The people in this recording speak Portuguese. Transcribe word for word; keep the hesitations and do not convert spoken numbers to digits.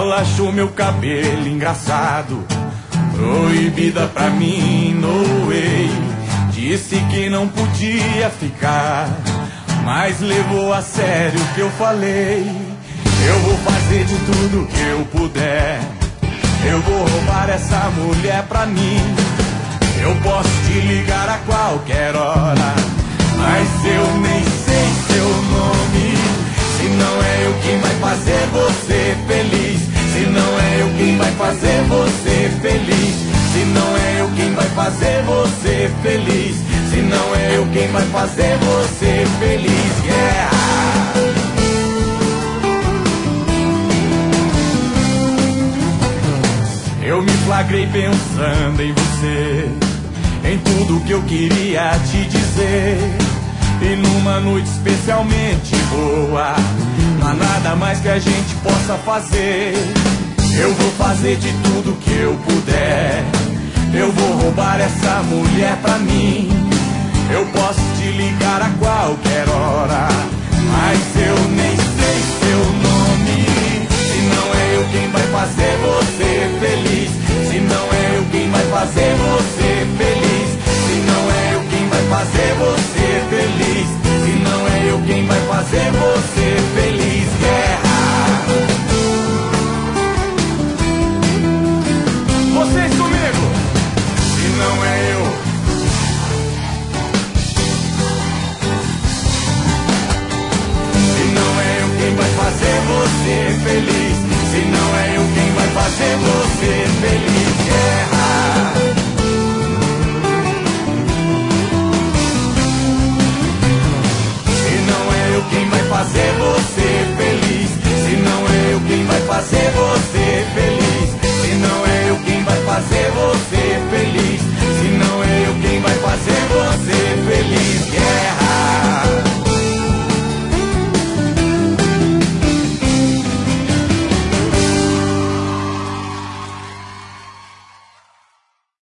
Ela achou meu cabelo engraçado, proibida pra mim, no way. Disse que não podia ficar, mas levou a sério o que eu falei. Eu vou fazer de tudo que eu puder, eu vou roubar essa mulher pra mim. Eu posso te ligar a qualquer hora, mas eu nem sei seu nome. Se não é eu quem vai fazer você feliz, se não é eu quem vai fazer você feliz, se não é eu quem vai fazer você feliz, se não é eu quem vai fazer você feliz, yeah! Eu me flagrei pensando em você, em tudo que eu queria te dizer. E numa noite especialmente boa, não há nada mais que a gente possa fazer. Eu vou fazer de tudo que eu puder, eu vou roubar essa mulher pra mim. Eu posso te ligar a qualquer